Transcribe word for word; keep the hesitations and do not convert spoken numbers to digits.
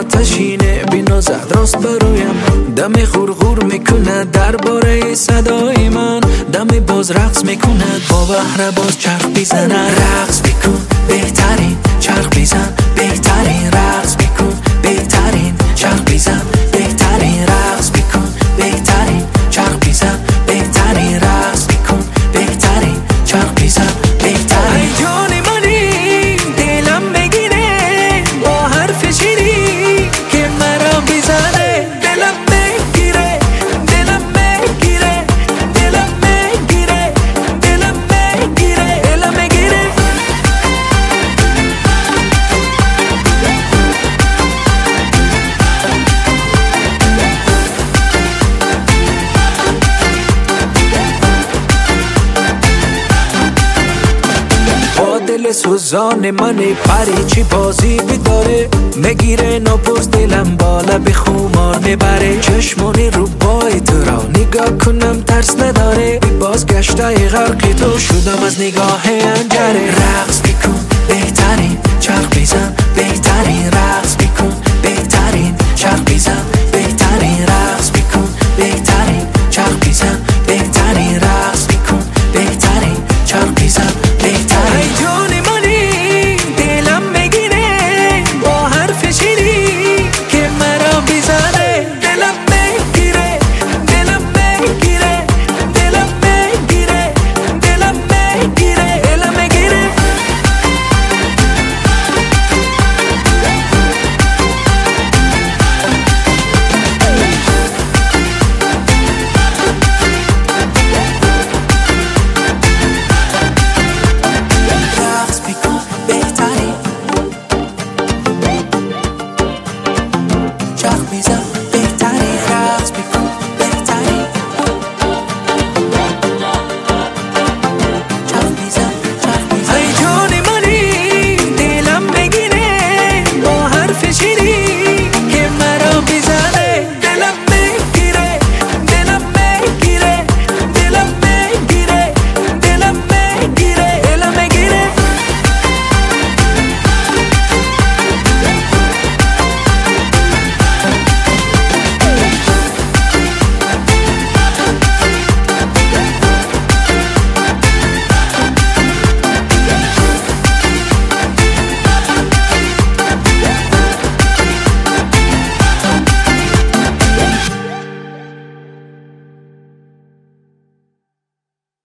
آتشینه بینو زد راست برویم. دم غورغور میکنه درباره صدای من، دم باز رقص میکنه با بحر باز چرخ بیزنه. رقص بیکن بهترین چرخ بیزن، بهترین رقص بیکن بهترین چرخ بیزن، بهترین رقص بیکن بهترین چرخ بیزن، بهترین رقص بیکن بهترین چرخ بیزن، بهترین. جان منی دلم بگیره با حرف شیری که مرا بیزنه. دلم بگیره دلم بگیره دلم بگیره دلم بگیره دلم بگیره. دل سوزان من پری چی بازی بداره، میگیره ناپرس دلم بالا به خمار میبره. چشمانی رو بای تو را نگاه کنم ترس نداره، باز گشته غرقی تو شدم از نگاه انجره. رقص بیکن بهترین چرخ بیزن، بهترین رقص بیکن بهترین چرخ بیزن، بهترین رقص بیکن بهترین چرخ بیزن، بهترین رقص بیکن بهترین چرخ بیزن، بهترین. جان منی دلم بگیره با حرف شیری که مرا بیزنه. دلم بگیره دلم بگیره دلم بگیره دلم بگیره دلم بگیره. رقص بیکن بهترین چرخ بیزن.